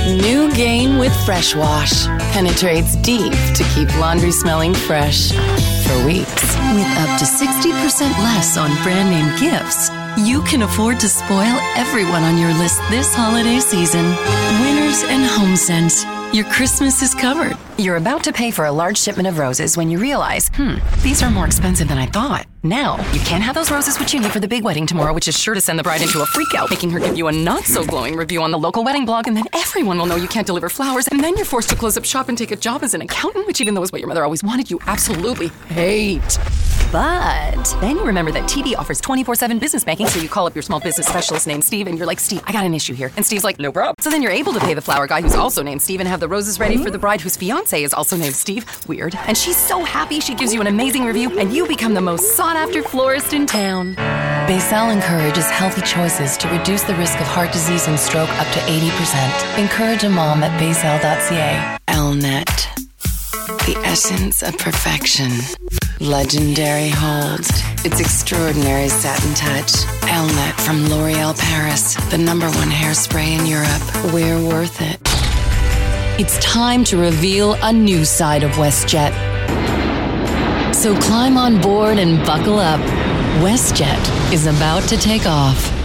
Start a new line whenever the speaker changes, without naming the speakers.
New Gain with Fresh Wash. Penetrates deep to keep laundry smelling fresh for weeks.
With up to 60% less on brand name gifts, you can afford to spoil everyone on your list this holiday season. Winners and HomeSense. Your Christmas is covered.
You're about to pay for a large shipment of roses when you realize, these are more expensive than I thought. Now, you can't have those roses which you need for the big wedding tomorrow, which is sure to send the bride into a freak out, making her give you a not-so-glowing review on the local wedding blog, and then everyone will know you can't deliver flowers, and then you're forced to close up shop and take a job as an accountant, which even though is what your mother always wanted, you absolutely hate. But then you remember that TD offers 24/7 business banking, so you call up your small business specialist named Steve, and you're like, Steve, I got an issue here. And Steve's like, no problem. So then you're able to pay the flower guy who's also named Steve and have the roses ready for the bride whose fiance is also named Steve. Weird. And she's so happy she gives you an amazing review, and you become the most sought-after florist in town.
Baisal encourages healthy choices to reduce the risk of heart disease and stroke up to 80%. Encourage a mom at baisal.ca.
Elnet. The essence of perfection. Legendary hold. Its extraordinary satin touch. Elnet from L'Oreal Paris. The #1 hairspray in Europe. We're worth it. It's time to reveal a new side of WestJet. So climb on board and buckle up. WestJet is about to take off.